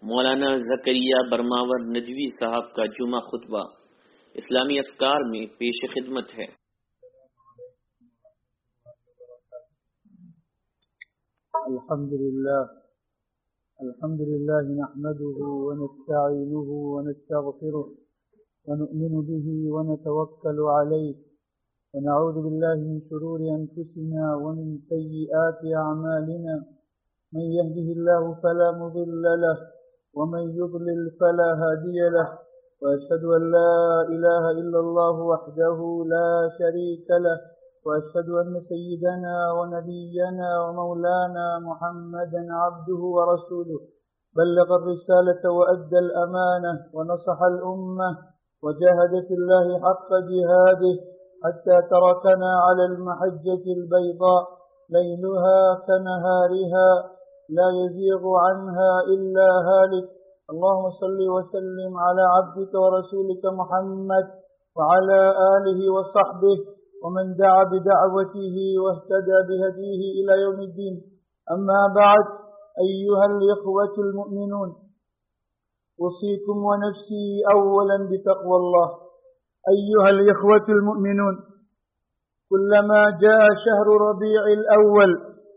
मौलाना ज़करिया बरमावर नजवी साहब का जुमा खुतबा इस्लामी अफकार में पेश खिदमत है। अल्हम्दुलिल्लाह नहमदुहु व नस्तईनुहु व नस्तगफिरुह व नु'मिनु बिही व नतवक्कलु अलैहि व नऊज़ु बिल्लाहि मिन शुरूरि अनफुसिना व मिन सय्यिआति अअमालिना मन यहदिहिल्लाहु फला मुदिल्ल लहु ومن يضلل فلا هادي له وأشهد أن لا إله إلا الله وحده لا شريك له وأشهد أن سيدنا ونبينا ومولانا محمدا عبده ورسوله بلغ الرسالة وأدى الأمانة ونصح الأمة وجاهد في الله حق جهاده حتى تركنا على المحجة البيضاء ليلها كنهارها لا يزيغ عنها إلا هالك. اللهم صل وسلم على عبدك ورسولك محمد وعلى آله وصحبه ومن دعا بدعوته واهتدى بهديه إلى يوم الدين. أما بعد، أيها الإخوة المؤمنون، أوصيكم ونفسي أولا بتقوى الله. أيها الإخوة المؤمنون، كلما جاء شهر ربيع الأول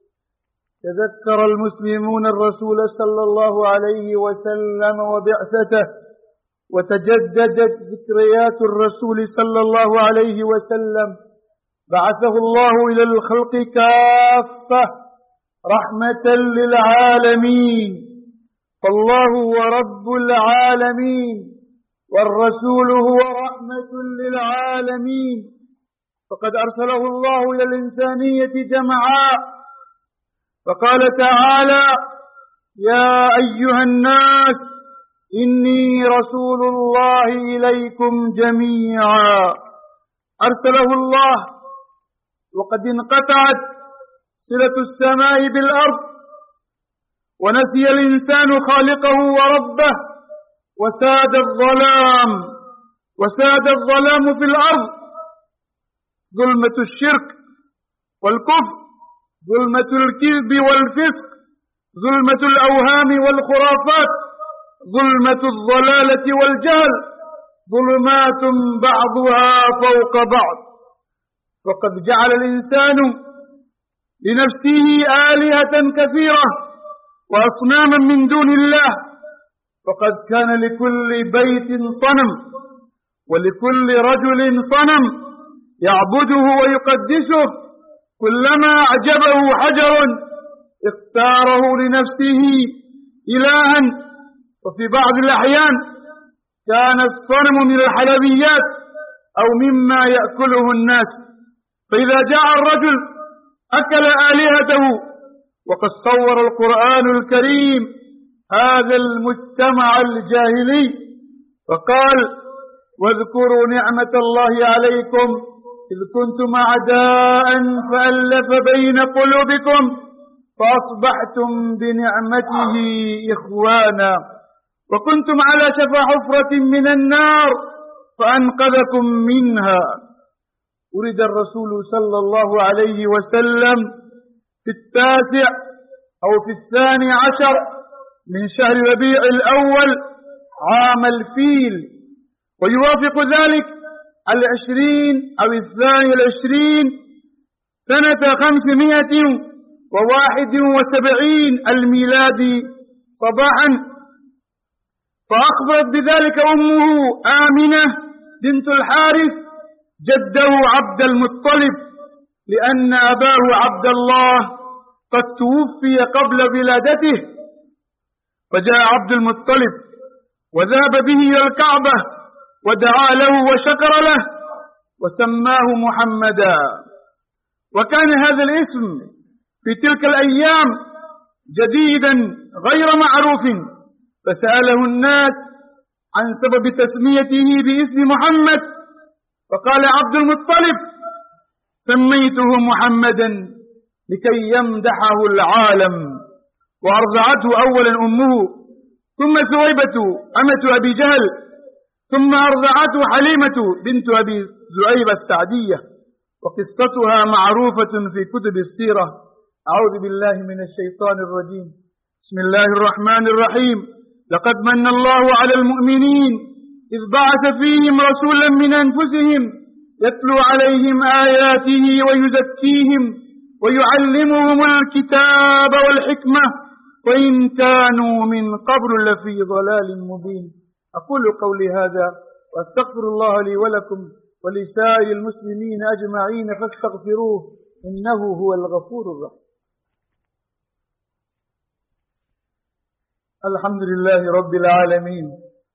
تذكر المسلمون الرسول صلى الله عليه وسلم وبعثته، وتجددت ذكريات الرسول صلى الله عليه وسلم. بعثه الله إلى الخلق كافة رحمة للعالمين، فالله هو رب العالمين والرسول هو رحمة للعالمين، فقد أرسله الله إلى الإنسانية جمعاء، فقال تعالى: يا أيها الناس إني رسول الله إليكم جميعا. أرسله الله وقد انقطعت صلة السماء بالأرض، ونسي الإنسان خالقه وربه، وساد الظلام في الأرض، ظلمة الشرك والكفر، ظلمة الكذب والفسق، ظلمة الأوهام والخرافات، ظلمة الضلالة والجهل، ظلمات بعضها فوق بعض. وقد جعل الإنسان لنفسه آلهة كثيرة وأصناما من دون الله، وقد كان لكل بيت صنم ولكل رجل صنم يعبده ويقدسه، كلما أعجبه حجر اختاره لنفسه إلها. وفي بعض الأحيان كان الصنم من الحلويات أو مما يأكله الناس، فإذا جاء الرجل أكل آلهته. وقد صور القرآن الكريم هذا المجتمع الجاهلي فقال: واذكروا نعمة الله عليكم إذ كنتم أعداء فألف بين قلوبكم فأصبحتم بنعمته إخوانا وكنتم على شفا حفرة من النار فأنقذكم منها. ولد الرسول صلى الله عليه وسلم في 9 أو في 12 من شهر ربيع الأول عام الفيل، ويوافق ذلك 20 أو 22 سنة 571 الميلادي صباحا. فأخبرت بذلك أمه آمنة بنت الحارث جده عبد المطلب، لأن أباه عبد الله قد توفي قبل ولادته، فجاء عبد المطلب وذهب به إلى الكعبة ودعا له وشكر له وسماه محمدا. وكان هذا الاسم في تلك الأيام جديدا غير معروف، فسأله الناس عن سبب تسميته باسم محمد، فقال عبد المطلب: سميته محمدا لكي يمدحه العالم. وأرضعته أولا أمه، ثم ثويبة أمة أبي جهل، ثم أرضعته حليمة بنت أبي زعيب السعدية، وقصتها معروفة في كتب السيرة. أعوذ بالله من الشيطان الرجيم. بسم الله الرحمن الرحيم. لقد من الله على المؤمنين إذ بعث فيهم رسولا من أنفسهم يتلو عليهم آياته ويزكيهم ويعلمهم الكتاب والحكمة وإن كانوا من قبل لفي ضلال مبين. أقول قولي هذا وأستغفر الله لي ولكم ولسائر المسلمين أجمعين فاستغفروه إنه هو الغفور الرحيم. الحمد لله رب العالمين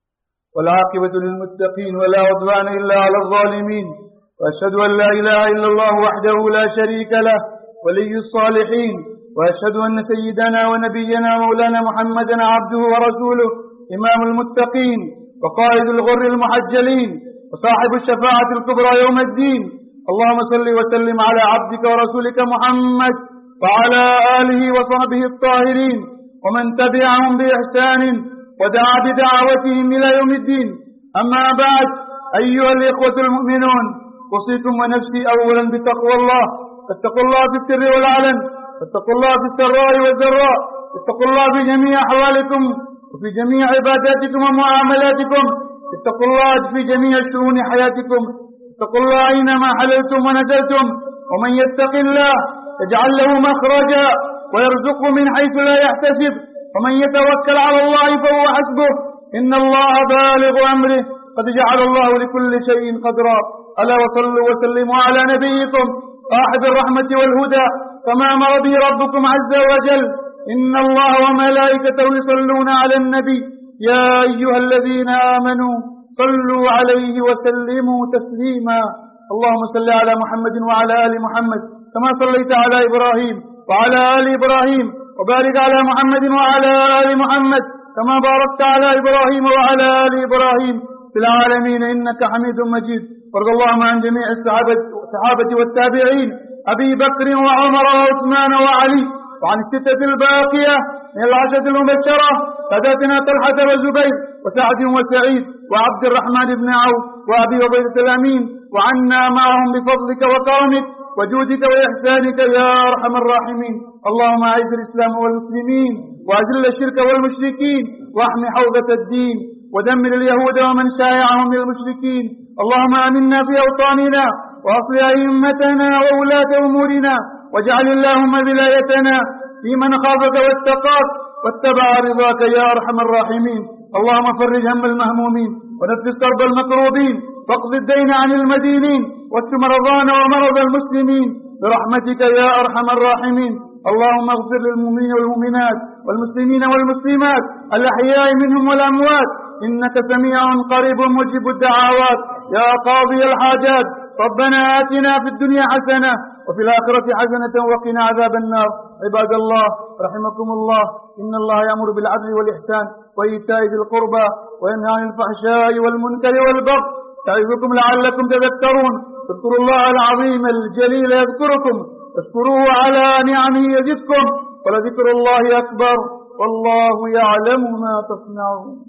والعاقبة للمتقين ولا عدوان إلا على الظالمين، وأشهد أن لا إله إلا الله وحده لا شريك له ولي الصالحين، وأشهد أن سيدنا ونبينا مولانا محمدا عبده ورسوله إمام المتقين وقائد الغر المحجلين وصاحب الشفاعة الكبرى يوم الدين. اللهم صل وسلم على عبدك ورسولك محمد وعلى آله وصحبه الطاهرين ومن تبعهم بإحسان ودعا بدعوتهم إلى يوم الدين. أما بعد، أيها الإخوة المؤمنون، أوصيكم ونفسي أولا بتقوى الله. فاتقوا الله في السر والعلن، فاتقوا الله في السراء والضراء، اتقوا الله في جميع أحوالكم وفي جميع عباداتكم ومعاملاتكم، اتقوا الله في جميع شؤون حياتكم، اتقوا الله أينما حللتم ونزلتم. ومن يتق الله يجعل له مخرجا ويرزقه من حيث لا يحتسب، ومن يتوكل على الله فهو حسبه، إن الله بالغ أمره، قد جعل الله لكل شيء قدرا. ألا وصلوا وسلموا على نبيكم صاحب الرحمة والهدى كما أمر به ربكم عز وجل. إن الله وملائكته يصلون على النبي يا أيها الذين آمنوا صلوا عليه وسلموا تسليما. اللهم صل على محمد وعلى آل محمد كما صليت على إبراهيم وعلى آل إبراهيم، وبارك على محمد وعلى آل محمد كما باركت على إبراهيم وعلى آل إبراهيم في العالمين إنك حميد مجيد. وارض اللهم عن جميع الصحابة والتابعين أبي بكر وعمر وعثمان وعلي، وعن الستة الباقية من العشرة المبشرة ساداتنا طلحة والزبير وسعد وسعيد وعبد الرحمن بن عوف وأبي عبيدة الأمين، وعنا معهم بفضلك وكرمك وجودك وإحسانك يا أرحم الراحمين. اللهم أعز الإسلام والمسلمين وأذل الشرك والمشركين واحم حوزة الدين ودمر اليهود ومن شايعهم من المشركين. اللهم آمنا في أوطاننا وأصلح أئمتنا وولاة أمورنا، واجعل اللهم ولايتنا في من خافك واتقاك واتبع رضاك يا أرحم الراحمين. اللهم فرج هم المهمومين ونفس كرب المكروبين واقض الدين عن المدينين واشف مرضانا ومرضى المسلمين برحمتك يا أرحم الراحمين. اللهم اغفر للمؤمنين والمؤمنات والمسلمين والمسلمات الأحياء منهم والأموات إنك سميع قريب مجيب الدعوات يا قاضي الحاجات. ربنا آتنا في الدنيا حسنة وفي الآخرة حسنة وقنا عذاب النار. عباد الله رحمكم الله، إن الله يأمر بالعدل والإحسان وإيتاء ذي القربى وينهى عن الفحشاء والمنكر والبغي يعظكم لعلكم تذكرون. اذكروا الله العظيم الجليل يذكركم، واشكروه على نعمه يزدكم، ولذكر الله أكبر والله يعلم ما تصنعون.